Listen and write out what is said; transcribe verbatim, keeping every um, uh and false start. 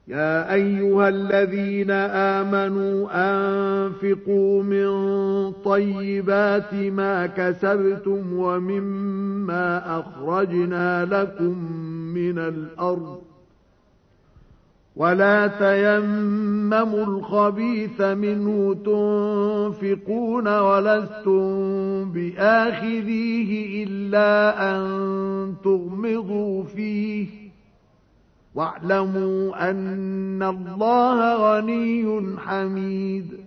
يا أيها الذين آمنوا أنفقوا من طيبات ما كسبتم ومما أخرجنا لكم من الأرض ولا تيمموا الخبيث منه تنفقون ولستم بآخذيه إلا أن تغمضوا فيه واعلموا أن الله غني حميد